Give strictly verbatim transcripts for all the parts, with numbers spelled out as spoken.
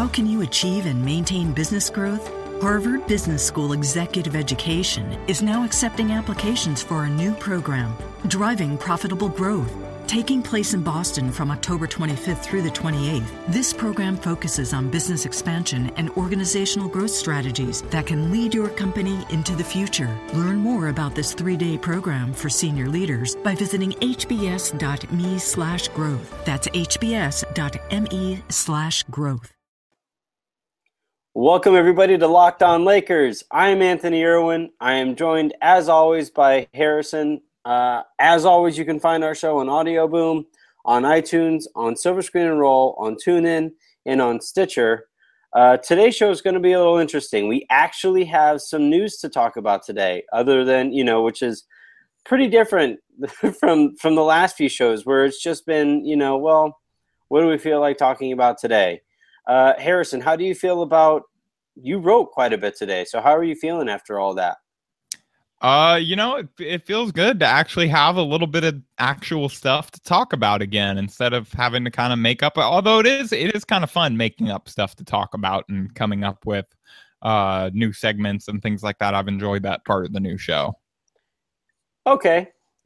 How can you achieve and maintain business growth? Harvard Business School Executive Education is now accepting applications for a new program, Driving Profitable Growth. Taking place in Boston from October twenty-fifth through the twenty-eighth, this program focuses on business expansion and organizational growth strategies that can lead your company into the future. Learn more about this three-day program for senior leaders by visiting hbs.me slash growth. That's hbs.me slash growth. Welcome, everybody, to Locked On Lakers. I'm Anthony Irwin. I am joined, as always, by Harrison. Uh, as always, you can find our show on Audio Boom, on iTunes, on Silver Screen and Roll, on TuneIn, and on Stitcher. Uh, today's show is going to be a little interesting. We actually have some news to talk about today, other than, you know, which is pretty different from from the last few shows where it's just been, you know, well, what do we feel like talking about today? Uh, Harrison, how do you feel about, you wrote quite a bit today, so how are you feeling after all that? Uh, you know, it, it feels good to actually have a little bit of actual stuff to talk about again instead of having to kind of make up. Although it is, it is kind of fun making up stuff to talk about and coming up with uh, new segments and things like that. I've enjoyed that part of the new show. Okay.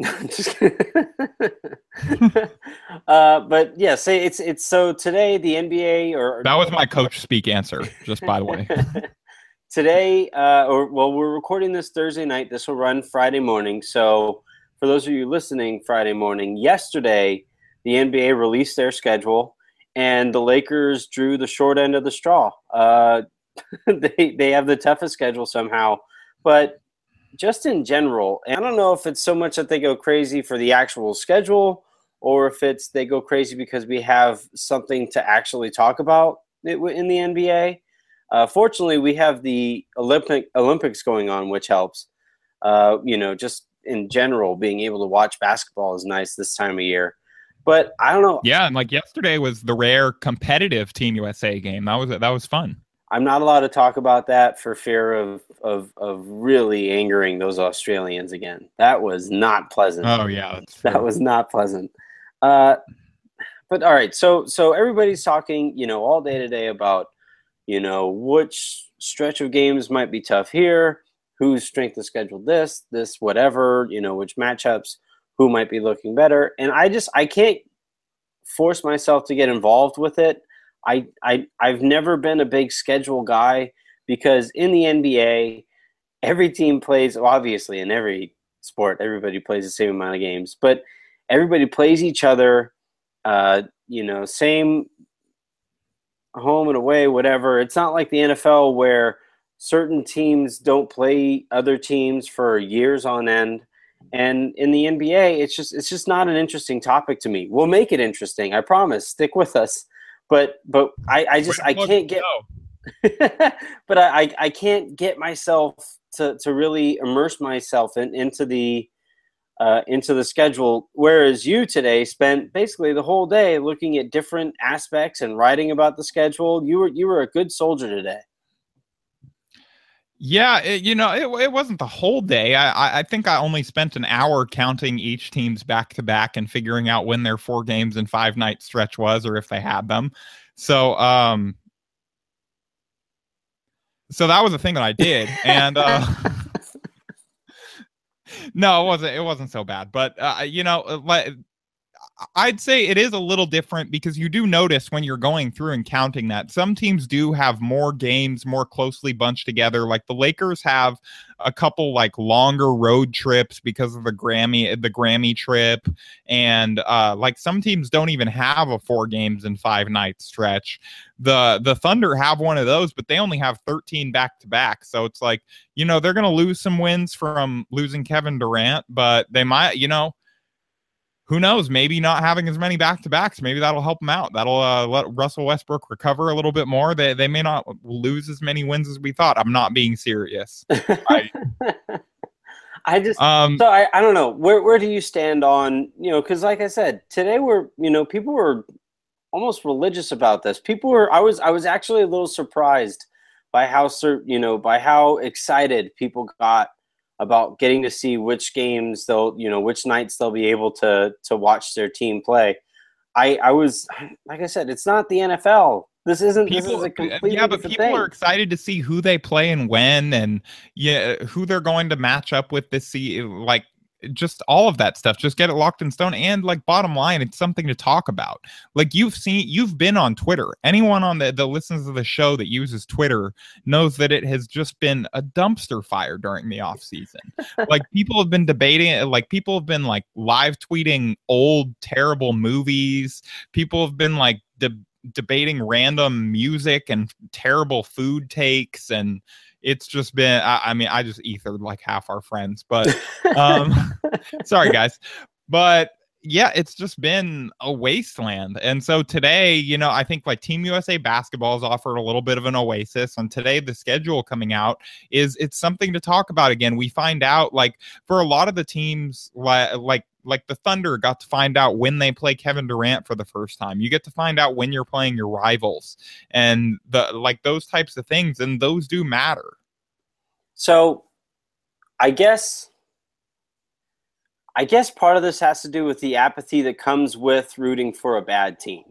uh, but yeah, say it's it's so today the N B A or that was my coach speak answer. Just by the way. Today, uh, or well, we're recording this Thursday night. This will run Friday morning. So for those of you listening Friday morning, yesterday, the N B A released their schedule, and the Lakers drew the short end of the straw. Uh, they they have the toughest schedule somehow. But just in general, and I don't know if it's so much that they go crazy for the actual schedule or if it's they go crazy because we have something to actually talk about in the N B A. Uh, fortunately, we have the Olympic Olympics going on, which helps. Uh, you know, just in general, being able to watch basketball is nice this time of year. But I don't know. Yeah, and like yesterday was the rare competitive Team U S A game. That was that was fun. I'm not allowed to talk about that for fear of of of really angering those Australians again. That was not pleasant. Oh yeah, that's that was not pleasant. Uh, but all right, so so everybody's talking, you know, all day today about, you know, which stretch of games might be tough here, whose strength of schedule this, this, whatever, you know, which matchups, who might be looking better. And I just, I can't force myself to get involved with it. I, I, I've never been a big schedule guy because in the N B A, every team plays, well, obviously in every sport, everybody plays the same amount of games, but everybody plays each other, uh, you know, same home and away, whatever. It's not like the N F L where certain teams don't play other teams for years on end. And in the N B A, it's just it's just not an interesting topic to me. We'll make it interesting, I promise. Stick with us. But but I, I just I can't get but I, I can't get myself to, to really immerse myself in, into the Uh, into the schedule, whereas you today spent basically the whole day looking at different aspects and writing about the schedule. You were you were a good soldier today. Yeah, it, you know, it, it wasn't the whole day. I, I think I only spent an hour counting each team's back-to-back and figuring out when their four games and five-night stretch was or if they had them. So, um, so that was the thing that I did. And uh no, it wasn't. It wasn't so bad, but uh, you know, I'd say it is a little different because you do notice when you're going through and counting that some teams do have more games more closely bunched together. Like the Lakers have a couple like longer road trips because of the Grammy, the Grammy trip. And uh, like some teams don't even have a four games and five night stretch. The, the Thunder have one of those, but they only have thirteen back to back. So it's like, you know, they're going to lose some wins from losing Kevin Durant, but they might, you know, who knows? Maybe not having as many back-to-backs, maybe that'll help them out. That'll uh, let Russell Westbrook recover a little bit more. They they may not lose as many wins as we thought. I'm not being serious. I, I just um, so I, I don't know where where do you stand on, you know, because like I said today we're, you know, people were almost religious about this. People were I was I was actually a little surprised by how you know by how excited people got about getting to see which games they'll, you know, which nights they'll be able to to watch their team play. I, I was, like I said, it's not the N F L. This isn't. People, this is a completely yeah, but different people thing. are excited to see who they play and when, and yeah, who they're going to match up with this season. Like, just all of that stuff. Just get it locked in stone. And like, bottom line, it's something to talk about. Like, you've seen, you've been on Twitter. Anyone on the that listens to the show that uses Twitter knows that it has just been a dumpster fire during the off season. Like, people have been debating. Like, people have been like live tweeting old terrible movies. People have been like de- debating random music and terrible food takes, and it's just been I, I mean I just ethered like half our friends, but um sorry guys, but yeah, it's just been a wasteland. And so today, you know, I think like Team U S A basketball has offered a little bit of an oasis, and today the schedule coming out is it's something to talk about again. We find out like for a lot of the teams like like like the Thunder got to find out when they play Kevin Durant for the first time. You get to find out when you're playing your rivals and the like those types of things, and those do matter. So I guess I guess part of this has to do with the apathy that comes with rooting for a bad team.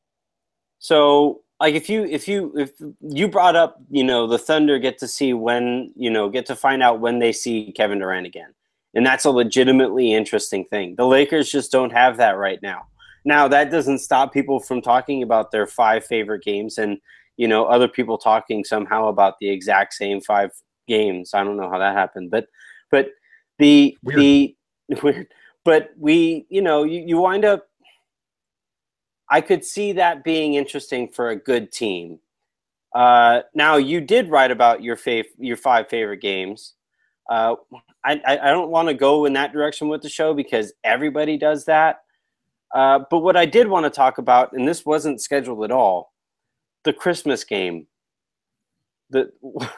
So like if you if you if you brought up, you know, the Thunder get to see when, you know, get to find out when they see Kevin Durant again. And that's a legitimately interesting thing. The Lakers just don't have that right now. Now, that doesn't stop people from talking about their five favorite games and, you know, other people talking somehow about the exact same five games. I don't know how that happened. But but the Weird. the weird. But we, you know, you, you wind up I could see that being interesting for a good team. Uh, now, you did write about your fav- your five favorite games. Uh, I, I don't want to go in that direction with the show because everybody does that. Uh, but what I did want to talk about, and this wasn't scheduled at all, the Christmas game. The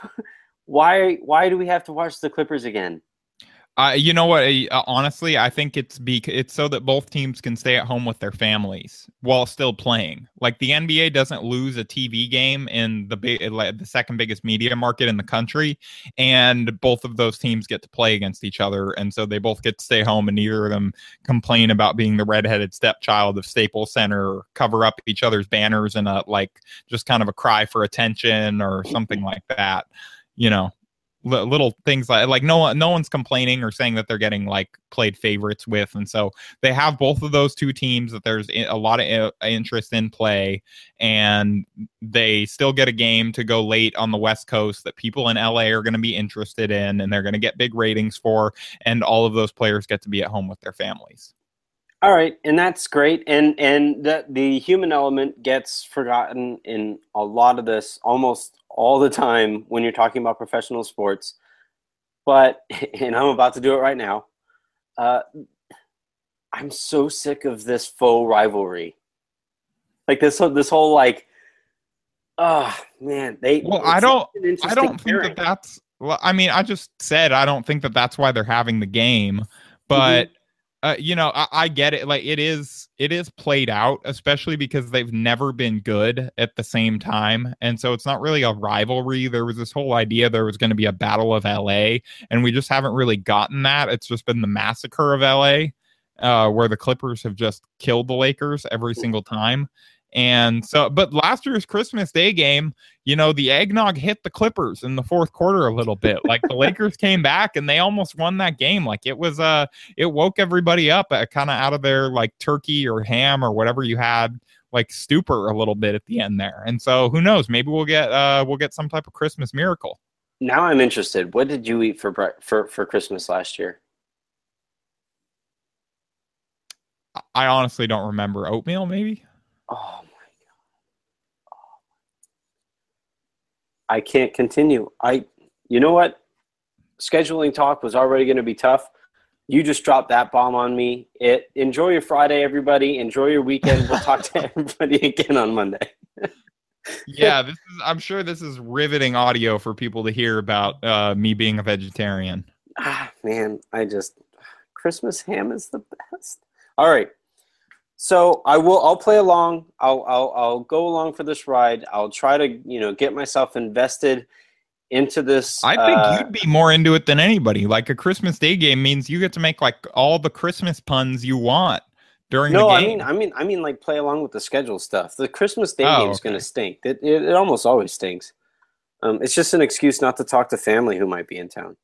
why why do we have to watch the Clippers again? Uh, you know what? Uh, honestly, I think it's be it's so that both teams can stay at home with their families while still playing. Like the N B A doesn't lose a T V game in the big, the second biggest media market in the country, and both of those teams get to play against each other, and so they both get to stay home, and neither of them complain about being the redheaded stepchild of Staples Center or cover up each other's banners in a like just kind of a cry for attention or something like that. You know. Little things like like no one no one's complaining or saying that they're getting like played favorites with, and so they have both of those two teams that there's a lot of interest in play, and they still get a game to go late on the West Coast that people in L A are going to be interested in, and they're going to get big ratings for, and all of those players get to be at home with their families. All right, and that's great, and and the the human element gets forgotten in a lot of this almost all the time when you're talking about professional sports. But, and I'm about to do it right now, uh, I'm so sick of this faux rivalry. Like this this whole like, oh man, they. Well, I don't, I don't think pairing. that that's. Well, I mean, I just said I don't think that that's why they're having the game, but. Mm-hmm. Uh, you know, I, I get it. Like it is, it is played out, especially because they've never been good at the same time. And so it's not really a rivalry. There was this whole idea there was going to be a battle of L A, and we just haven't really gotten that. It's just been the massacre of L A, uh, where the Clippers have just killed the Lakers every single time. And so, but last year's Christmas Day game, you know, the eggnog hit the Clippers in the fourth quarter a little bit. Like the Lakers came back and they almost won that game. Like it was, uh, it woke everybody up uh, kind of out of their like turkey or ham or whatever you had, like stupor a little bit at the end there. And so who knows, maybe we'll get, uh, we'll get some type of Christmas miracle. Now I'm interested. What did you eat for, bre- for, for Christmas last year? I honestly don't remember. Oatmeal, maybe? Oh my God. Oh. I can't continue. I, you know what? Scheduling talk was already going to be tough. You just dropped that bomb on me. It, enjoy your Friday, everybody. Enjoy your weekend. We'll talk to everybody again on Monday. Yeah, this is, I'm sure this is riveting audio for people to hear about uh, me being a vegetarian. Ah, man, I just, Christmas ham is the best. All right. So I will. I'll play along. I'll. I'll. I'll go along for this ride. I'll try to, you know, get myself invested into this. I think uh, you'd be more into it than anybody. Like a Christmas Day game means you get to make like all the Christmas puns you want. during no, the I game? mean, I mean, I mean, like play along with the schedule stuff. The Christmas Day Oh, game is okay. going to stink. It, it it almost always stinks. Um, it's just an excuse not to talk to family who might be in town.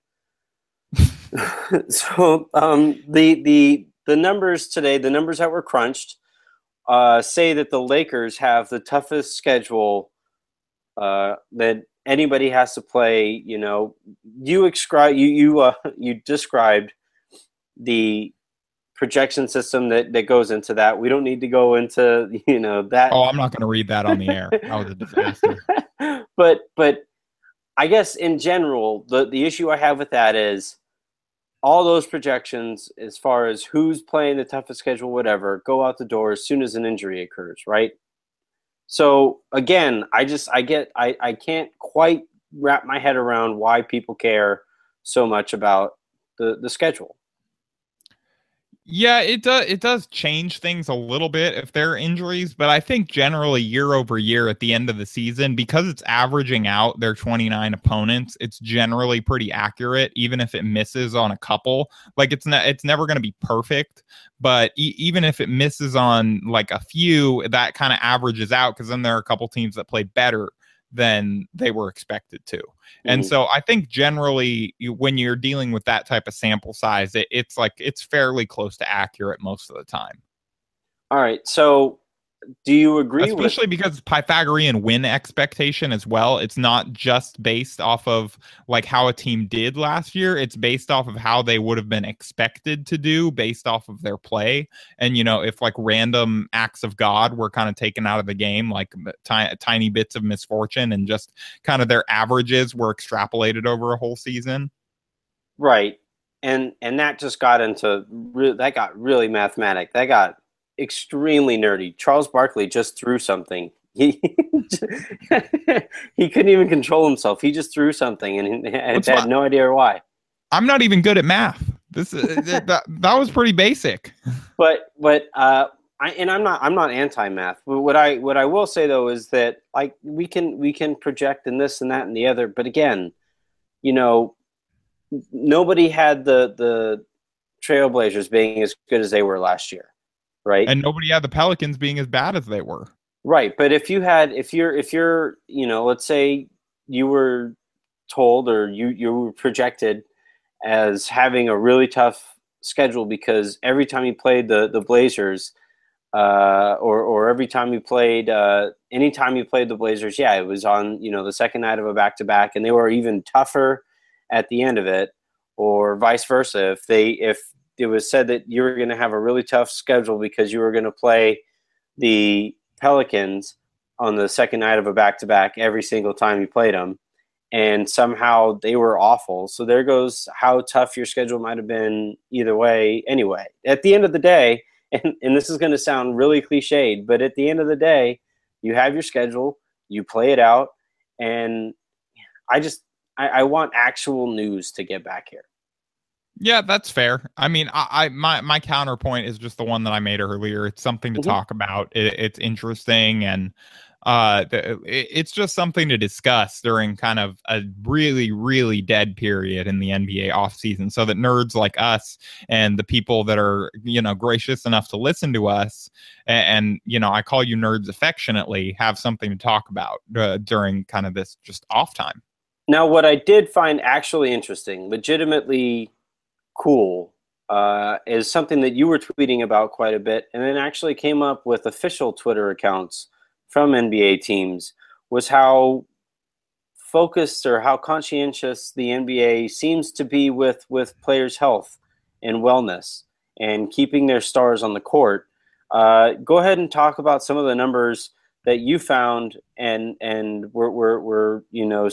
so um, the the the numbers today, the numbers that were crunched, uh, say that the Lakers have the toughest schedule uh, that anybody has to play. You know, you describe you you uh, you described the projection system that, that goes into that. We don't need to go into, you know, that. Oh, I'm not going to read that on the air. That was a disaster. but but I guess in general, the, the issue I have with that is all those projections as far as who's playing the toughest schedule, whatever, go out the door as soon as an injury occurs, right? So again, I just I get I, I can't quite wrap my head around why people care so much about the, the schedule. Yeah, it does. It does change things a little bit if there are injuries, but I think generally year over year at the end of the season, because it's averaging out their twenty-nine opponents, it's generally pretty accurate, even if it misses on a couple. Like it's not, it's never going to be perfect, but e- even if it misses on like a few, that kind of averages out because then there are a couple teams that play better than they were expected to. Mm-hmm. And so I think generally you, when you're dealing with that type of sample size, it, it's like it's fairly close to accurate most of the time. All right. So do you agree Especially with... because Pythagorean win expectation as well. It's not just based off of like how a team did last year. It's based off of how they would have been expected to do based off of their play. And, you know, if like random acts of God were kind of taken out of the game, like t- tiny bits of misfortune and just kind of their averages were extrapolated over a whole season. Right. And, and that just got into, re- that got really mathematic. That got extremely nerdy. Charles Barkley just threw something. He he couldn't even control himself. He just threw something and, and had not, no idea why. I'm not even good at math. This that, that that was pretty basic. But but uh, I and I'm not I'm not anti-math. But what I what I will say though is that like we can we can project in this and that and the other. But again, you know, nobody had the the Trailblazers being as good as they were last year. Right. And nobody had the Pelicans being as bad as they were. Right. But if you had, if you're, if you're, you know, let's say you were told or you, you were projected as having a really tough schedule because every time you played the, the Blazers uh, or, or every time you played, uh, anytime you played the Blazers, yeah, it was on, you know, the second night of a back-to-back and they were even tougher at the end of it or vice versa. If they, if, it was said that you were going to have a really tough schedule because you were going to play the Pelicans on the second night of a back-to-back every single time you played them, and somehow they were awful. So there goes how tough your schedule might have been either way anyway. At the end of the day, and, and this is going to sound really cliched, but at the end of the day, you have your schedule, you play it out, and I just I, I want actual news to get back here. Yeah, that's fair. I mean, I, I my my counterpoint is just the one that I made earlier. It's something to mm-hmm. talk about. It, it's interesting, and uh, the, it, it's just something to discuss during kind of a really, really dead period in the N B A offseason, so that nerds like us and the people that are, you know, gracious enough to listen to us, and, and you know, I call you nerds affectionately, have something to talk about uh, during kind of this just off time. Now, what I did find actually interesting, legitimately cool, uh, is something that you were tweeting about quite a bit, and then actually came up with official Twitter accounts from N B A teams, was how focused or how conscientious the N B A seems to be with, with players' health and wellness and keeping their stars on the court. Uh, go ahead and talk about some of the numbers that you found and and were, were, were you know,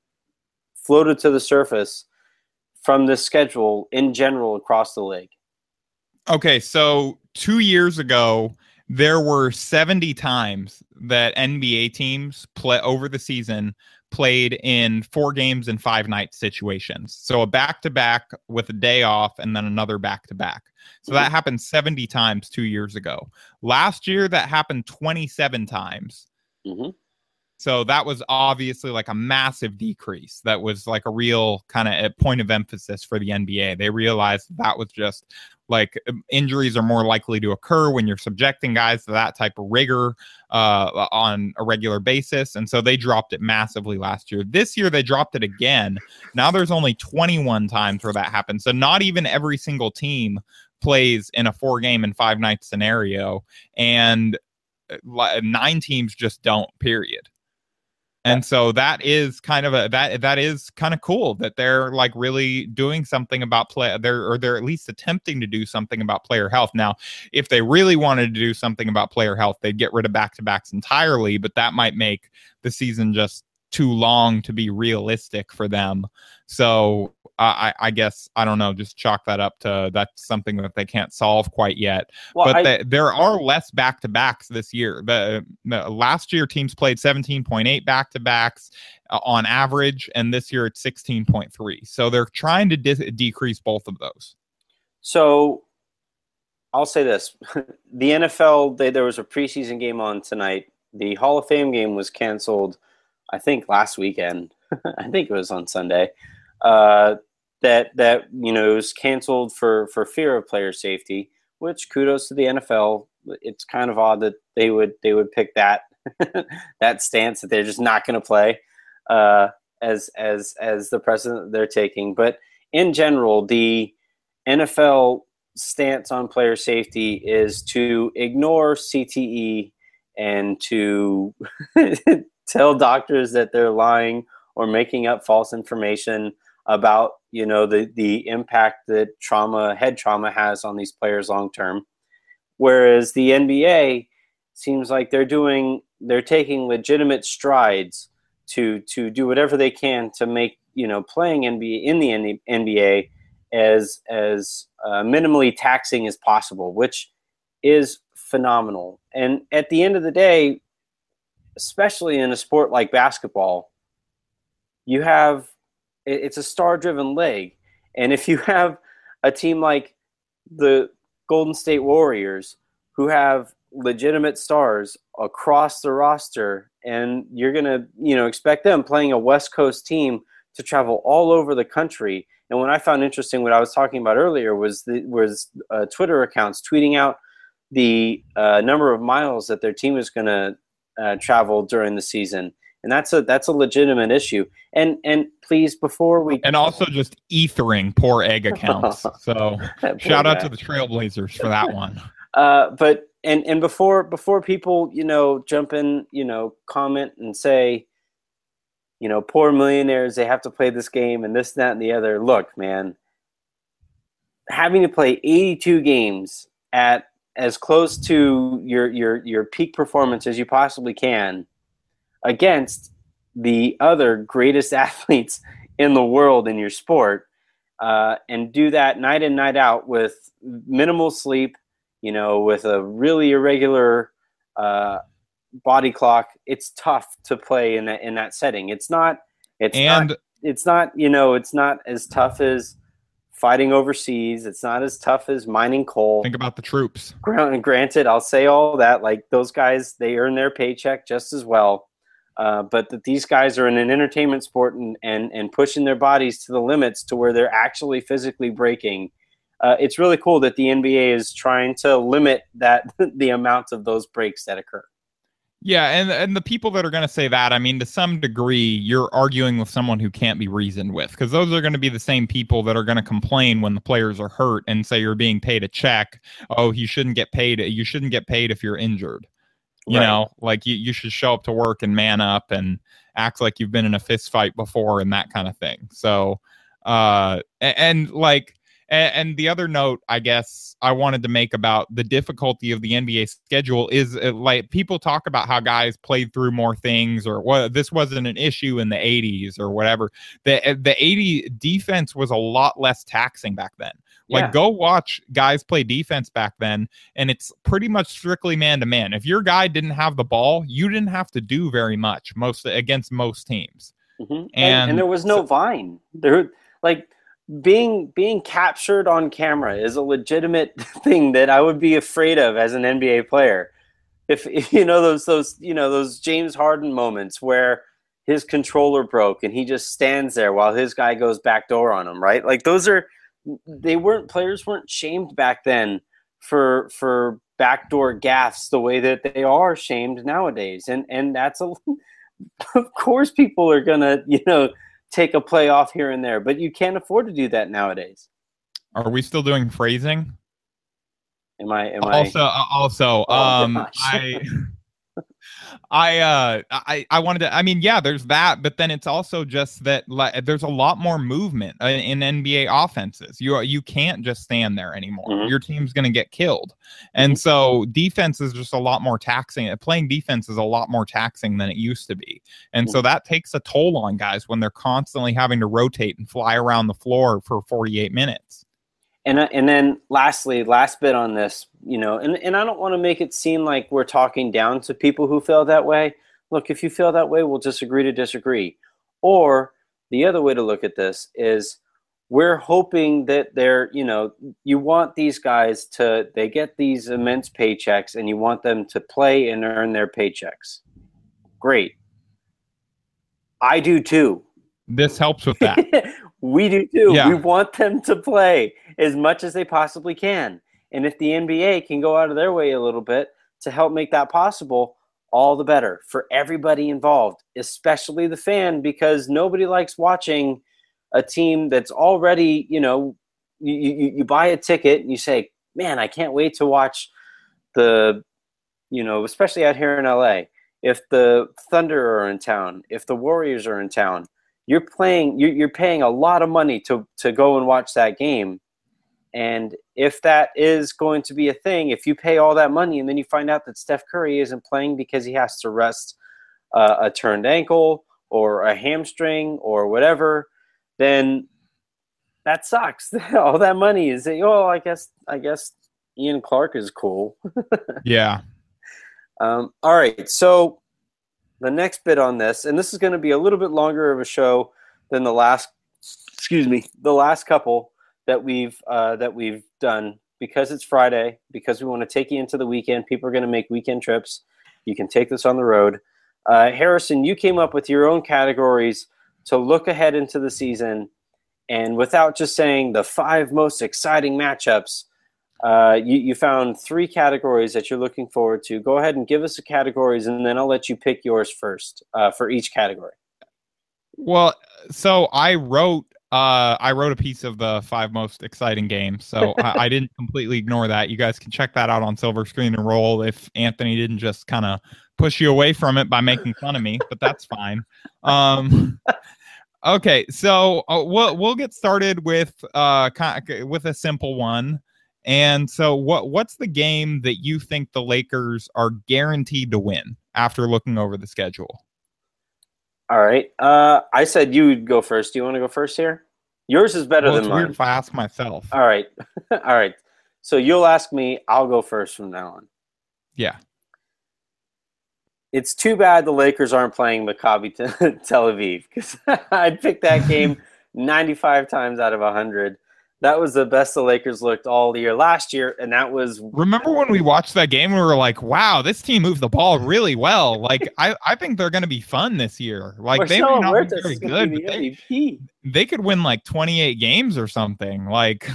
floated to the surface from the schedule in general across the league. Okay, so two years ago, there were seventy times that N B A teams play over the season played in four games and five night situations. So a back-to-back with a day off and then another back-to-back. So mm-hmm. that happened seventy times two years ago. Last year, that happened twenty-seven times. Mm-hmm. So that was obviously like a massive decrease. That was like a real kind of point of emphasis for the N B A. They realized that was just like injuries are more likely to occur when you're subjecting guys to that type of rigor uh, on a regular basis. And so they dropped it massively last year. This year, they dropped it again. Now there's only twenty-one times where that happens. So not even every single team plays in a four game and five night scenario. And nine teams just don't, period. And so that is kind of a that that is kind of cool that they're like really doing something about play they're or they're at least attempting to do something about player health. Now, if they really wanted to do something about player health, they'd get rid of back-to-backs entirely, but that might make the season just too long to be realistic for them. So uh, I, I guess, I don't know, just chalk that up to that's something that they can't solve quite yet. Well, but I, they, there are less back-to-backs this year. The, the last year, teams played seventeen point eight back-to-backs uh, on average, and this year it's sixteen point three. So they're trying to de- decrease both of those. So I'll say this. The N F L, they, there was a preseason game on tonight. The Hall of Fame game was canceled, I think, last weekend. I think it was on Sunday. Uh, that that you know it was canceled for, for fear of player safety. Which kudos to the N F L. It's kind of odd that they would they would pick that that stance that they're just not going to play uh, as as as the precedent they're taking. But in general, the N F L stance on player safety is to ignore C T E and to tell doctors that they're lying or making up false information about, you know, the, the impact that trauma, head trauma has on these players long term. Whereas the N B A seems like they're doing, they're taking legitimate strides to to do whatever they can to make, you know, playing N B A in the N B A as as uh, minimally taxing as possible, which is phenomenal. And at the end of the day, especially in a sport like basketball, you have it's a star-driven league, and if you have a team like the Golden State Warriors who have legitimate stars across the roster, and you're gonna you know expect them playing a West Coast team to travel all over the country. And what I found interesting, what I was talking about earlier, was the was uh, Twitter accounts tweeting out the uh, number of miles that their team is going to uh, travel during the season, and that's a that's a legitimate issue. And and please, before we and also just ethering poor egg accounts. So shout out guy. to the Trailblazers for that one. Uh, but and and before before people you know jump in, you know comment and say, you know, poor millionaires, they have to play this game and this, that, and the other. Look, man, having to play eighty-two games at as close to your your your peak performance as you possibly can against the other greatest athletes in the world in your sport, uh, and do that night in, night out with minimal sleep, you know, with a really irregular uh, body clock, it's tough to play in that in that setting. It's not. It's and not. It's not. You know, it's not as tough as fighting overseas. It's not as tough as mining coal. Think about the troops. Granted, I'll say all that. Like those guys, they earn their paycheck just as well. Uh, but that these guys are in an entertainment sport and, and, and pushing their bodies to the limits to where they're actually physically breaking. Uh, it's really cool that the N B A is trying to limit that the amount of those breaks that occur. Yeah, and and the people that are going to say that, I mean, to some degree, you're arguing with someone who can't be reasoned with, because those are going to be the same people that are going to complain when the players are hurt and say you're being paid a check. Oh, you shouldn't get paid. You shouldn't get paid if you're injured. You right. know, like you, you should show up to work and man up and act like you've been in a fist fight before and that kind of thing. So, uh, and, and like, and, and the other note, I guess I wanted to make about the difficulty of the N B A schedule is uh, like people talk about how guys played through more things or what, this wasn't an issue in the eighties or whatever. The, the eighty defense was a lot less taxing back then. Like, yeah. Go watch guys play defense back then, and it's pretty much strictly man-to-man. If your guy didn't have the ball, you didn't have to do very much most against most teams. Mm-hmm. And, and, and there was no so, vine. There, like being being captured on camera is a legitimate thing that I would be afraid of as an N B A player. if, if you know those those you know those James Harden moments where his controller broke and he just stands there while his guy goes backdoor on him, right? Like those are they weren't players weren't shamed back then for for backdoor gaffes the way that they are shamed nowadays, and and that's a of course people are gonna you know take a play off here and there, but you can't afford to do that nowadays. Are we still doing phrasing? Am I? Am also, I? Also, Oh, um, gosh. I, I, uh, I, I wanted to. I mean, yeah, there's that, but then it's also just that like, there's a lot more movement in, in N B A offenses. You you can't just stand there anymore. Mm-hmm. Your team's going to get killed, and mm-hmm. so defense is just a lot more taxing. Playing defense is a lot more taxing than it used to be, and mm-hmm. so that takes a toll on guys when they're constantly having to rotate and fly around the floor for forty-eight minutes. And and then lastly, last bit on this, you know, and, and I don't want to make it seem like we're talking down to people who feel that way. Look, if you feel that way, we'll disagree to disagree. Or the other way to look at this is we're hoping that they're, you know, you want these guys to, they get these immense paychecks and you want them to play and earn their paychecks. Great. I do too. This helps with that. We do too. Yeah. We want them to play as much as they possibly can. And if the N B A can go out of their way a little bit to help make that possible, all the better for everybody involved, especially the fan, because nobody likes watching a team that's already, you know, you, you, you buy a ticket and you say, man, I can't wait to watch the, you know, especially out here in L A, if the Thunder are in town, if the Warriors are in town, you're playing, you're, you're paying a lot of money to, to go and watch that game. And if that is going to be a thing, if you pay all that money and then you find out that Steph Curry isn't playing because he has to rest uh, a turned ankle or a hamstring or whatever, then that sucks. All that money is, oh, I guess, I guess Ian Clark is cool. Yeah. Um, all right. So the next bit on this, and this is going to be a little bit longer of a show than the last, excuse me, the last couple that we've uh, that we've done, because it's Friday, because we want to take you into the weekend. People are going to make weekend trips. You can take this on the road. Uh, Harrison, you came up with your own categories to look ahead into the season, and without just saying the five most exciting matchups, uh, you, you found three categories that you're looking forward to. Go ahead and give us the categories, and then I'll let you pick yours first uh, for each category. Well, so I wrote Uh, I wrote a piece of the five most exciting games, so I, I didn't completely ignore that. You guys can check that out on Silver Screen and Roll if Anthony didn't just kind of push you away from it by making fun of me, but that's fine. Um, okay, so uh, we'll we'll get started with uh with a simple one. And so, what what's the game that you think the Lakers are guaranteed to win after looking over the schedule? All right. Uh, I said you would go first. Do you want to go first here? Yours is better well, than it's mine. Weird if I ask myself. All right. All right. So you'll ask me. I'll go first from now on. Yeah. It's too bad the Lakers aren't playing Maccabi Tel Aviv, because I'd pick that game ninety-five times out of one hundred. That was the best the Lakers looked all year last year, and that was... Remember when we watched that game, we were like, wow, this team moved the ball really well. Like, I, I think they're going to be fun this year. Like, Marcelo they may not Huertas be very is gonna good, be but the they, M V P. they could win like twenty-eight games or something. Like...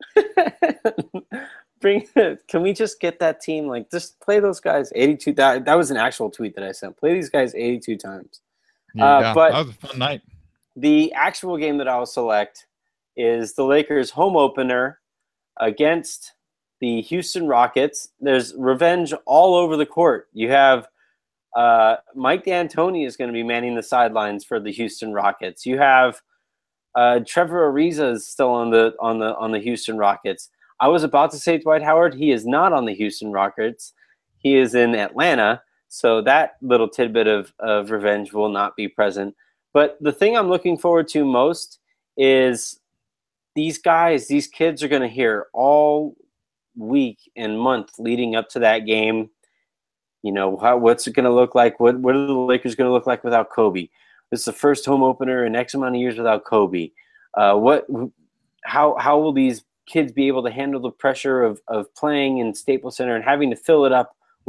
Bring. Can we just get that team, like, just play those guys eighty-two times? That was an actual tweet that I sent. Play these guys eighty-two times. Yeah, uh, but that was a fun night. The actual game that I'll select is the Lakers' home opener against the Houston Rockets. There's revenge all over the court. You have uh, Mike D'Antoni is going to be manning the sidelines for the Houston Rockets. You have uh, Trevor Ariza is still on the on the on the Houston Rockets. I was about to say Dwight Howard. He is not on the Houston Rockets. He is in Atlanta. So that little tidbit of, of revenge will not be present. But the thing I'm looking forward to most is these guys, these kids are going to hear all week and month leading up to that game. You know, how, what's it going to look like? What, what are the Lakers going to look like without Kobe? This is the first home opener in X amount of years without Kobe. Uh, what, how, how will these kids be able to handle the pressure of, of playing in Staples Center and having to fill it up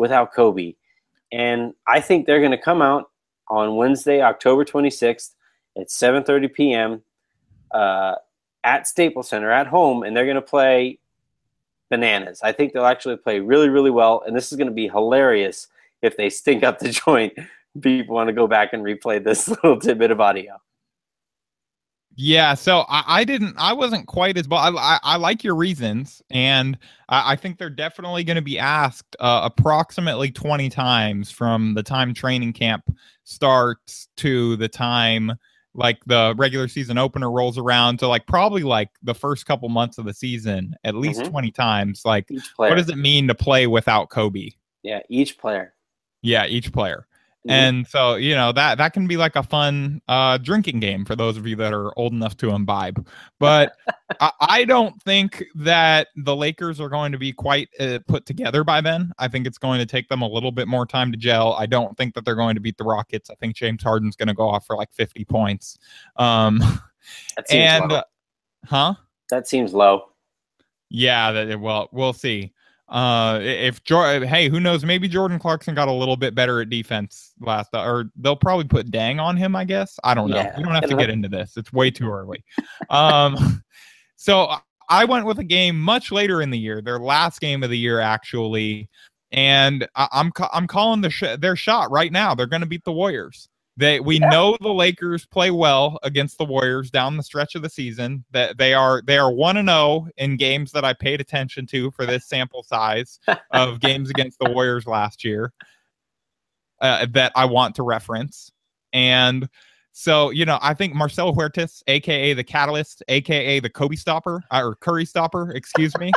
without Kobe. And I think they're going to come out on Wednesday, October twenty-sixth at seven thirty p.m. Uh, at Staples Center at home, and they're going to play bananas. I think they'll actually play really, really well, and this is going to be hilarious if they stink up the joint. People want to go back and replay this little tidbit of audio. Yeah, so I, I didn't, I wasn't quite as, but I, I, I like your reasons, and I, I think they're definitely going to be asked uh, approximately twenty times from the time training camp starts to the time like the regular season opener rolls around to like probably like the first couple months of the season, at least mm-hmm. twenty times. Like, what does it mean to play without Kobe? Yeah, each player. Yeah, each player. Mm-hmm. And so, you know, that that can be like a fun uh, drinking game for those of you that are old enough to imbibe. But I, I don't think that the Lakers are going to be quite uh, put together by then. I think it's going to take them a little bit more time to gel. I don't think that they're going to beat the Rockets. I think James Harden's going to go off for like fifty points. Um, that seems and, low. Uh, huh? That seems low. Yeah, that, well, we'll see. Uh, if Jordan, hey, who knows? Maybe Jordan Clarkson got a little bit better at defense last, uh, or they'll probably put Dang on him. I guess I don't know. Yeah. We don't have to get into this. It's way too early. um, so I went with a game much later in the year, their last game of the year actually, and I, I'm I'm calling the sh- their shot right now. They're going to beat the Warriors. They we yeah. know the Lakers play well against the Warriors down the stretch of the season. That they are they are one and zero in games that I paid attention to for this sample size of games against the Warriors last year uh, that I want to reference. And so, you know, I think Marcelo Huertas, aka the Catalyst, aka the Kobe Stopper or Curry Stopper, excuse me,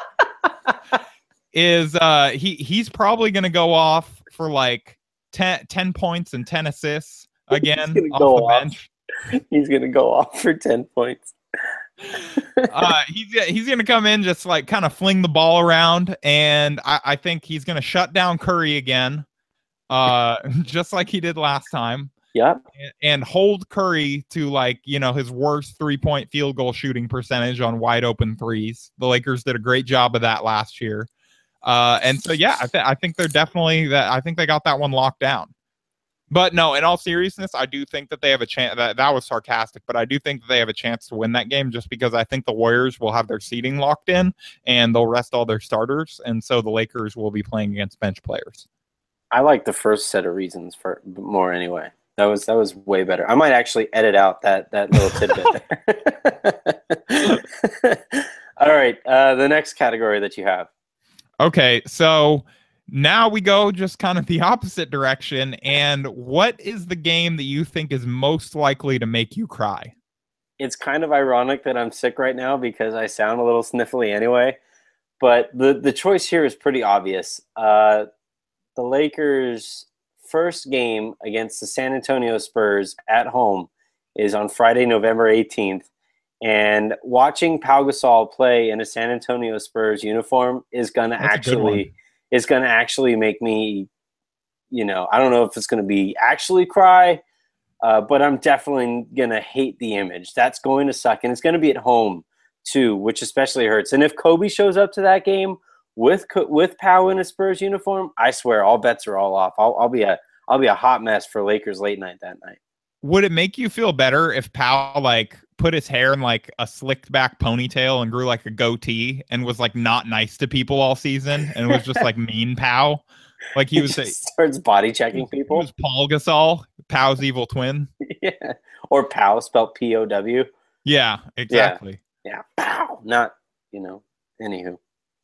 is uh, he he's probably going to go off for like ten, ten points and ten assists. Again, off the off. bench. He's going to go off for ten points. uh, he's he's going to come in, just like kind of fling the ball around. And I, I think he's going to shut down Curry again, uh, just like he did last time. Yeah. And, and hold Curry to like, you know, his worst three point field goal shooting percentage on wide open threes. The Lakers did a great job of that last year. Uh, and so, yeah, I, th- I think they're definitely that. I think they got that one locked down. But no, in all seriousness, I do think that they have a chance. That, that was sarcastic, but I do think that they have a chance to win that game just because I think the Warriors will have their seating locked in and they'll rest all their starters. And so the Lakers will be playing against bench players. I like the first set of reasons for more anyway. That was that was way better. I might actually edit out that, that little tidbit there. All right. Uh, the next category that you have. Okay. So now we go just kind of the opposite direction. And what is the game that you think is most likely to make you cry? It's kind of ironic that I'm sick right now because I sound a little sniffly anyway. But the, the choice here is pretty obvious. Uh, the Lakers' first game against the San Antonio Spurs at home is on Friday, November eighteenth. And watching Pau Gasol play in a San Antonio Spurs uniform is going to actually... is going to actually make me, you know, I don't know if it's going to be actually cry, uh, but I'm definitely going to hate the image. That's going to suck. And it's going to be at home, too, which especially hurts. And if Kobe shows up to that game with with Pau in a Spurs uniform, I swear all bets are all off. I'll, I'll, be a, I'll be a hot mess for Lakers late night that night. Would it make you feel better if Pau, like, put his hair in like a slicked back ponytail and grew like a goatee and was like not nice to people all season and was just like mean Pau? Like he, he was just starts body checking people. He was Paul Gasol, Pau's evil twin. Yeah. Or Pau spelled P O W. Yeah, exactly. Yeah. yeah. Pau. Not, you know, anywho.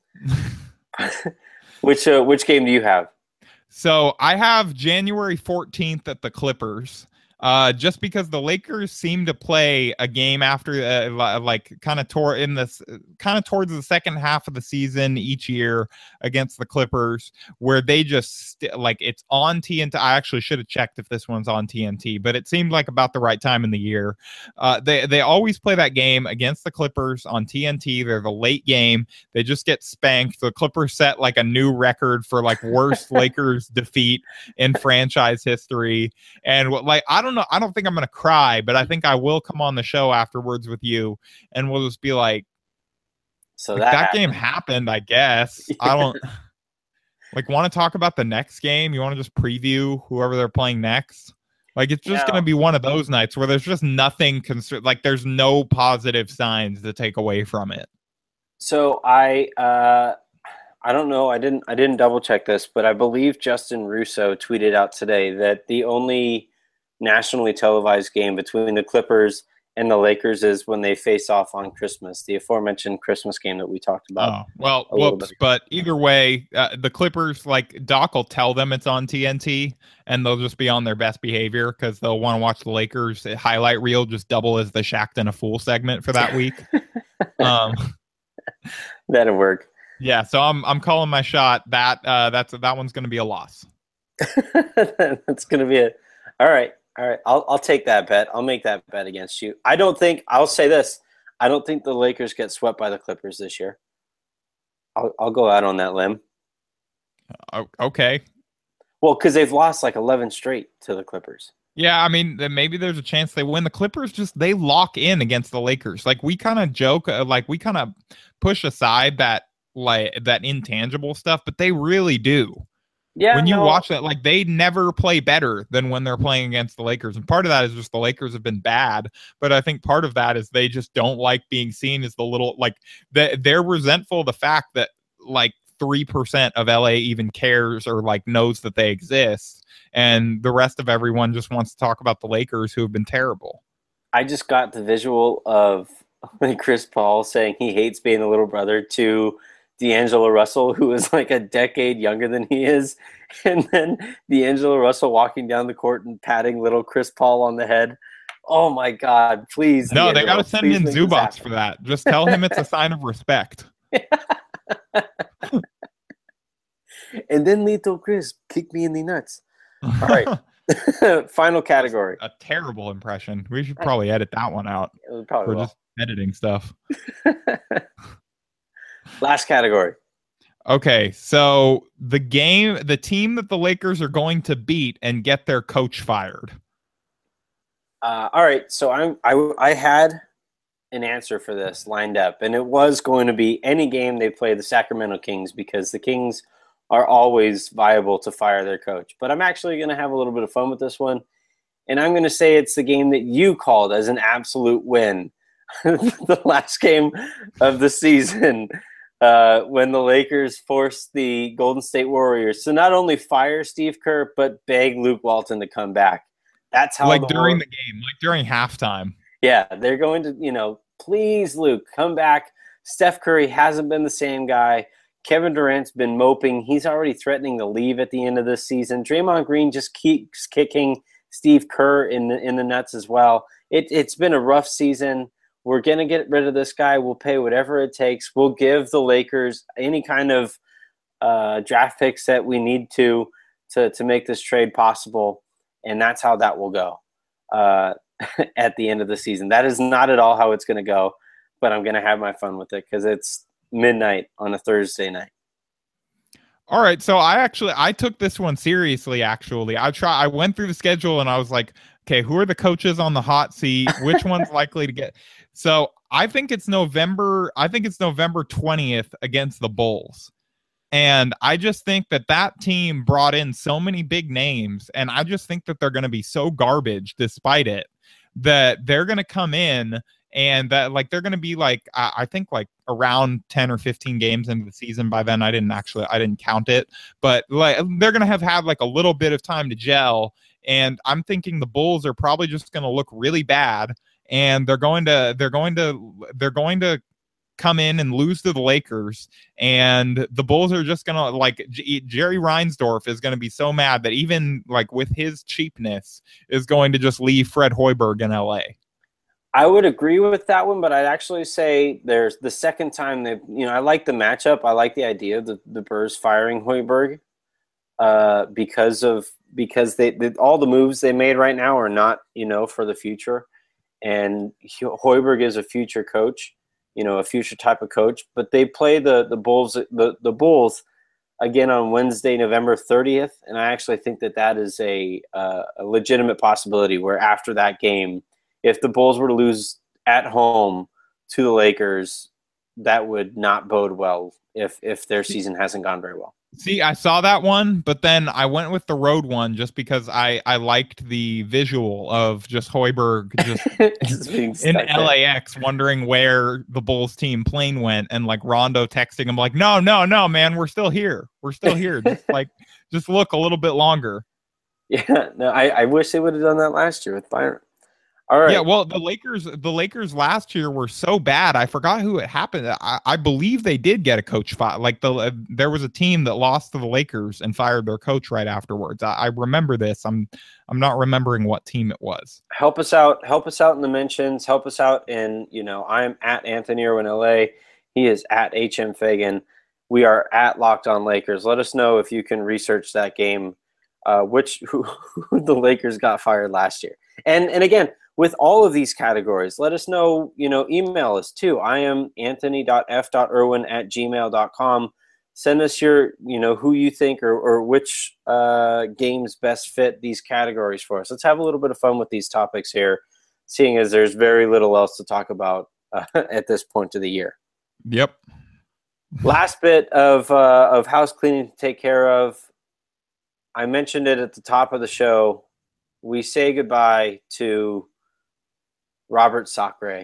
which uh, which game do you have? So I have January fourteenth at the Clippers. Uh, just because the Lakers seem to play a game after, uh, like, kind of toward in this, kind of towards the second half of the season each year against the Clippers, where they just st- like it's on T N T. I actually should have checked if this one's on T N T, but it seemed like about the right time in the year. Uh, they they always play that game against the Clippers on T N T. They're the late game. They just get spanked. The Clippers set like a new record for like worst Lakers defeat in franchise history, and what like I don't. I don't know. I don't think I'm going to cry, but I think I will come on the show afterwards with you and we'll just be like, so like, that, that happened. game happened, I guess. Yeah. I don't. Like, want to talk about the next game? You want to just preview whoever they're playing next? Like, it's just No. going to be one of those nights where there's just nothing, concern- like, there's no positive signs to take away from it. So I, uh, I don't know. I didn't. I didn't double check this, but I believe Justin Russo tweeted out today that the only nationally televised game between the Clippers and the Lakers is when they face off on Christmas, the aforementioned Christmas game that we talked about. Oh, well, whoops. But either way, uh, the Clippers, like, Doc will tell them it's on T N T, and they'll just be on their best behavior because they'll want to watch the Lakers highlight reel just double as the Shaqtin' a Fool segment for that week. um, That'll work. Yeah, so I'm I'm calling my shot. That uh, that's that one's going to be a loss. That's going to be a all right. All right, I'll I'll take that bet. I'll make that bet against you. I don't think I'll say this. I don't think the Lakers get swept by the Clippers this year. I'll I'll go out on that limb. Uh, okay. Well, because they've lost like eleven straight to the Clippers. Yeah, I mean, then maybe there's a chance they win. The Clippers just they lock in against the Lakers. Like we kind of joke, uh, like we kind of push aside that like that intangible stuff, but they really do. Yeah, when you no. watch that, like they never play better than when they're playing against the Lakers. And part of that is just the Lakers have been bad. But I think part of that is they just don't like being seen as the little, like they, they're resentful of the fact that like three percent of L A even cares or like knows that they exist. And the rest of everyone just wants to talk about the Lakers who have been terrible. I just got the visual of Chris Paul saying he hates being the little brother to D'Angelo Russell, who is like a decade younger than he is. And then D'Angelo Russell walking down the court and patting little Chris Paul on the head. Oh, my God. Please. No, D'Angelo, they got to send in Zubats for that. Just tell him it's a sign of respect. And then Little Chris kicked me in the nuts. All right. Final category. A terrible impression. We should probably edit that one out. It probably for will. Just editing stuff. Last category. Okay, so the game, the team that the Lakers are going to beat and get their coach fired. Uh, all right, so I, I I had an answer for this lined up, and it was going to be any game they play the Sacramento Kings because the Kings are always viable to fire their coach. But I'm actually going to have a little bit of fun with this one, and I'm going to say it's the game that you called as an absolute win, the last game of the season. Uh, when the Lakers forced the Golden State Warriors to not only fire Steve Kerr, but beg Luke Walton to come back. That's how like the during war- the game, like during halftime. Yeah, they're going to, you know, please, Luke, come back. Steph Curry hasn't been the same guy. Kevin Durant's been moping. He's already threatening to leave at the end of this season. Draymond Green just keeps kicking Steve Kerr in the, in the nuts as well. It, it's been a rough season. We're going to get rid of this guy. We'll pay whatever it takes. We'll give the Lakers any kind of uh, draft picks that we need to, to to make this trade possible, and that's how that will go uh, at the end of the season. That is not at all how it's going to go, but I'm going to have my fun with it because it's midnight on a Thursday night. All right, so I actually I took this one seriously. Actually, I try. I went through the schedule and I was like, okay, who are the coaches on the hot seat? Which one's likely to get? So I think it's November. I think it's November twentieth against the Bulls. And I just think that that team brought in so many big names. And I just think that they're going to be so garbage despite it that they're going to come in and that like they're going to be like, I, I think like around ten or fifteen games into the season by then. I didn't actually I didn't count it, but like they're going to have had like a little bit of time to gel. And I'm thinking the Bulls are probably just going to look really bad. And they're going to they're going to they're going to come in and lose to the Lakers, and the Bulls are just going to like J- Jerry Reinsdorf is going to be so mad that even like with his cheapness is going to just leave Fred Hoiberg in L A. I would agree with that one, but I'd actually say there's the second time they, you know, I like the matchup. I like the idea of the, the Spurs firing Hoiberg uh, because of because they, they all the moves they made right now are not, you know, for the future. And Hoiberg is a future coach, you know, a future type of coach. But they play the the Bulls the, the Bulls again on Wednesday, November thirtieth, and I actually think that that is a uh, a legitimate possibility. Where after that game, if the Bulls were to lose at home to the Lakers, that would not bode well if if their season hasn't gone very well. See, I saw that one, but then I went with the road one just because I, I liked the visual of just Hoiberg just, just in L A X there, wondering where the Bulls team plane went, and like Rondo texting him like, no, no, no, man, we're still here. We're still here. Just like, just look a little bit longer. Yeah, no, I, I wish they would have done that last year with Byron. All right. Yeah, well, the Lakers, the Lakers last year were so bad. I forgot who it happened. I, I believe they did get a coach fired. Like the uh, there was a team that lost to the Lakers and fired their coach right afterwards. I, I remember this. I'm I'm not remembering what team it was. Help us out. Help us out in the mentions. Help us out in, you know, I'm at Anthony Irwin L A. He is at H M Fagan. We are at Locked On Lakers. Let us know if you can research that game, uh, which who, who the Lakers got fired last year. And and again, with all of these categories, let us know, you know, email us too. I am anthony dot f dot irwin at gmail dot com. Send us your, you know, who you think or, or which uh, games best fit these categories for us. Let's have a little bit of fun with these topics here, seeing as there's very little else to talk about uh, at this point of the year. Yep. Last bit of uh, of house cleaning to take care of. I mentioned it at the top of the show. We say goodbye to Robert Sacre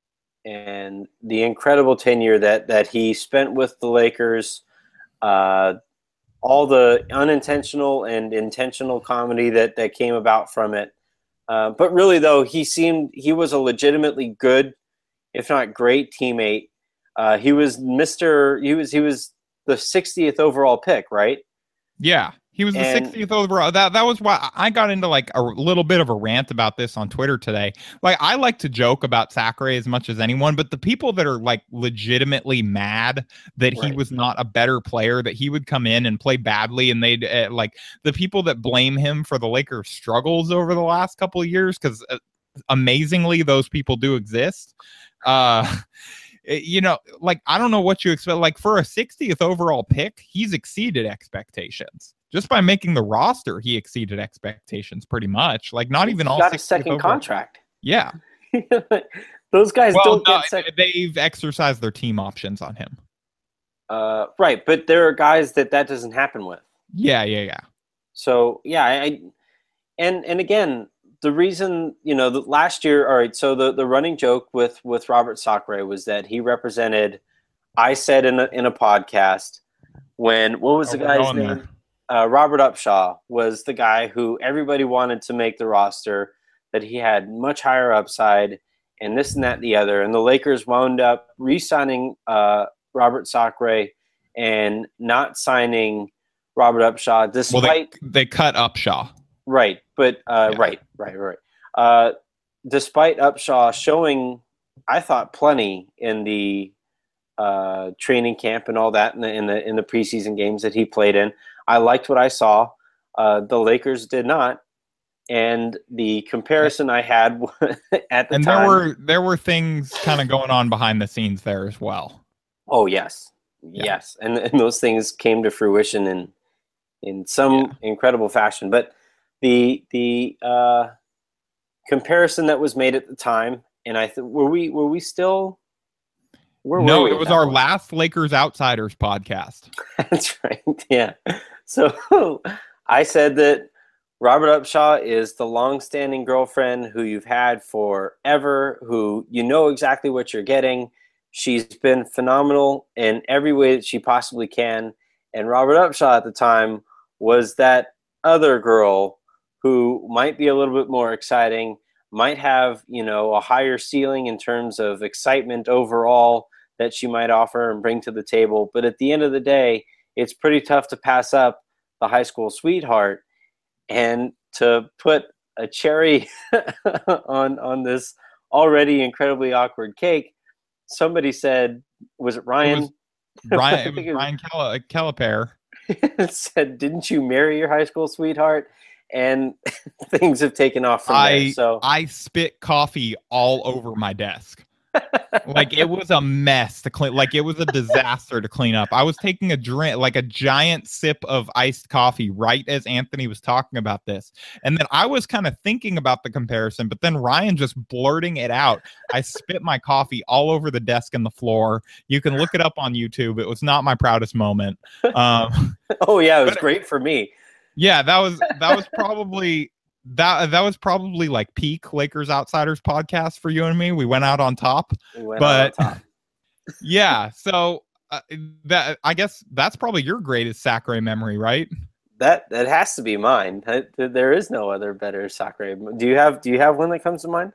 and the incredible tenure that that he spent with the Lakers, uh, all the unintentional and intentional comedy that, that came about from it. Uh, but really, though, he seemed he was a legitimately good, if not great, teammate. Uh, he was Mister He was he was the sixtieth overall pick, right? Yeah. He was the and, sixtieth overall. That that was why I got into like a little bit of a rant about this on Twitter today. Like, I like to joke about Sacre as much as anyone, but the people that are like legitimately mad that right. he was not a better player, that he would come in and play badly, and they'd uh, like the people that blame him for the Lakers' struggles over the last couple of years, because uh, amazingly those people do exist. Uh, you know, like, I don't know what you expect. Like, for a sixtieth overall pick, he's exceeded expectations. Just by making the roster, he exceeded expectations pretty much. Like, not even he all. Got a second overall. Contract. Yeah, those guys well, don't no, get. Sec- they've exercised their team options on him. Uh, right, but there are guys that that doesn't happen with. Yeah, yeah, yeah. So yeah, I, and and again, the reason, you know, the last year. All right, so the, the running joke with with Robert Sacre was that he represented. I said in a in a podcast when what was oh, the guy's name? There. Uh, Robert Upshaw was the guy who everybody wanted to make the roster, that he had much higher upside and this and that and the other. And the Lakers wound up re-signing uh, Robert Sacre and not signing Robert Upshaw, despite... Well, they, they cut Upshaw. Right, but uh, yeah. right, right, right. Uh, despite Upshaw showing, I thought, plenty in the uh, training camp and all that in the, in the, in the preseason games that he played in. I liked what I saw. Uh, the Lakers did not, and the comparison I had at the and time. And there were there were things kind of going on behind the scenes there as well. Oh yes, yeah. yes, and, and those things came to fruition in in some yeah. incredible fashion. But the the uh, comparison that was made at the time, and I th- were we were we still. Where no, it was our point? last Lakers Outsiders podcast. That's right. Yeah. So I said that Robert Upshaw is the long-standing girlfriend who you've had forever, who you know exactly what you're getting. She's been phenomenal in every way that she possibly can. And Robert Upshaw at the time was that other girl who might be a little bit more exciting, might have, you know, a higher ceiling in terms of excitement overall that she might offer and bring to the table. But at the end of the day, it's pretty tough to pass up the high school sweetheart and to put a cherry on on this already incredibly awkward cake. Somebody said, was it Ryan? It was Ryan, it was it was, Ryan Cal- Calipari. Said, didn't you marry your high school sweetheart? And things have taken off from I, there. So I spit coffee all over my desk. Like it was a mess to clean. Like it was a disaster to clean up. I was taking a drink, like a giant sip of iced coffee right as Anthony was talking about this. And then I was kind of thinking about the comparison, but then Ryan just blurting it out. I spit my coffee all over the desk and the floor. You can look it up on YouTube. It was not my proudest moment. Um, oh yeah, it was great for me. Yeah, that was, that was probably... That that was probably like peak Lakers Outsiders podcast for you and me. We went out on top, we went but out on top. yeah. So uh, that I guess that's probably your greatest Sacre memory, right? That that has to be mine. There is no other better Sacre. Do you have Do you have one that comes to mind?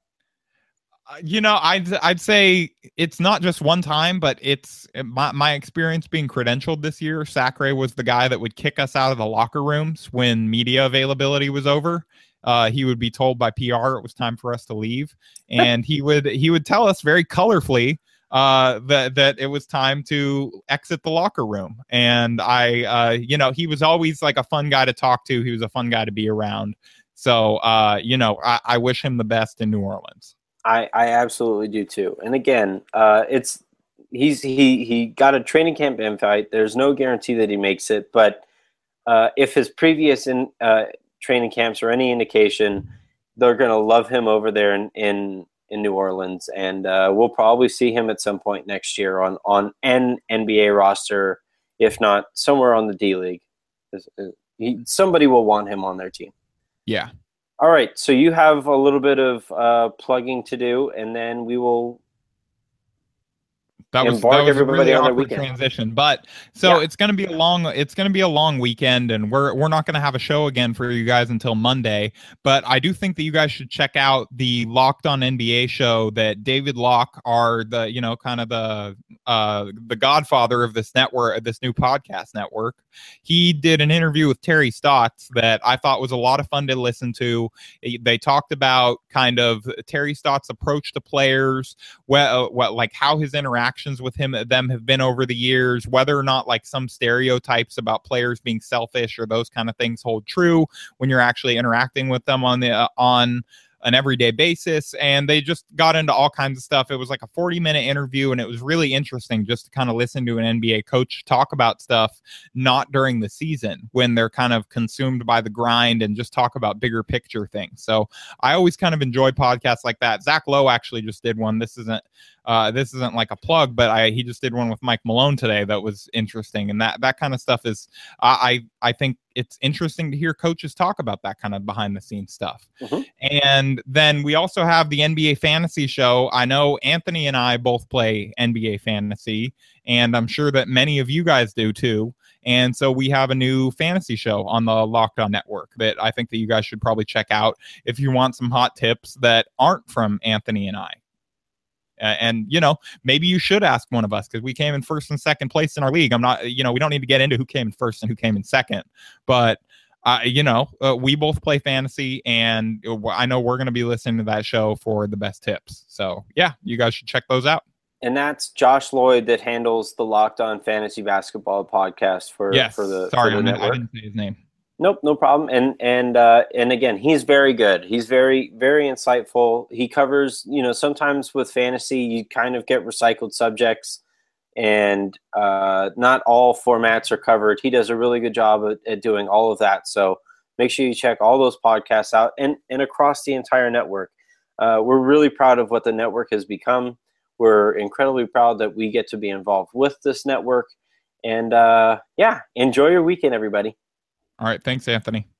Uh, you know, I'd I'd say it's not just one time, but it's my my experience being credentialed this year. Sacre was the guy that would kick us out of the locker rooms when media availability was over. Uh, he would be told by P R it was time for us to leave, and he would he would tell us very colorfully uh, that that it was time to exit the locker room. And I, uh, you know, he was always like a fun guy to talk to. He was a fun guy to be around. So, uh, you know, I, I wish him the best in New Orleans. I, I absolutely do too. And again, uh, it's he's he he got a training camp invite. There's no guarantee that he makes it, but uh, if his previous in uh, training camps are any indication, they're going to love him over there in in, in New Orleans, and uh, we'll probably see him at some point next year on on an N B A roster, if not somewhere on the D League. He, somebody will want him on their team. Yeah. All right, so you have a little bit of uh, plugging to do, and then we will that was, embark that was everybody a really on their awkward weekend. Transition. But so Yeah. it's gonna be a long it's gonna be a long weekend, and we're we're not gonna have a show again for you guys until Monday. But I do think that you guys should check out the Locked On N B A show that David Locke are the you know kind of the uh the godfather of this network, this new podcast network. He did an interview with Terry Stotts that I thought was a lot of fun to listen to. They talked about kind of Terry Stotts' approach to players, what, what like how his interactions with him them have been over the years, whether or not like some stereotypes about players being selfish or those kind of things hold true when you're actually interacting with them on the uh, on an everyday basis. And they just got into all kinds of stuff. It was like a forty minute interview, and it was really interesting just to kind of listen to an N B A coach talk about stuff not during the season when they're kind of consumed by the grind, and just talk about bigger picture things. So I always kind of enjoy podcasts like that. Zach Lowe actually just did one. This isn't uh, this isn't like a plug, but I he just did one with Mike Malone today that was interesting. And that that kind of stuff is uh, I I think it's interesting to hear coaches talk about that kind of behind the scenes stuff. Mm-hmm. And then we also have the N B A fantasy show. I know Anthony and I both play N B A fantasy, and I'm sure that many of you guys do too. And so we have a new fantasy show on the Locked On Network that I think that you guys should probably check out if you want some hot tips that aren't from Anthony and I. Uh, and, you know, maybe you should ask one of us, because we came in first and second place in our league. I'm not, you know, we don't need to get into who came in first and who came in second, but, uh, you know, uh, we both play fantasy, and I know we're going to be listening to that show for the best tips. So, yeah, you guys should check those out. And that's Josh Lloyd that handles the Locked On Fantasy Basketball podcast for, yes. for the, Sorry, for the I, network. I didn't say his name. Nope, no problem. And and uh, and again, he's very good. He's very very insightful. He covers, you know, sometimes with fantasy, you kind of get recycled subjects, and uh, not all formats are covered. He does a really good job at, at doing all of that. So make sure you check all those podcasts out, and and across the entire network. Uh, we're really proud of what the network has become. We're incredibly proud that we get to be involved with this network. And uh, yeah, enjoy your weekend, everybody. All right. Thanks, Anthony.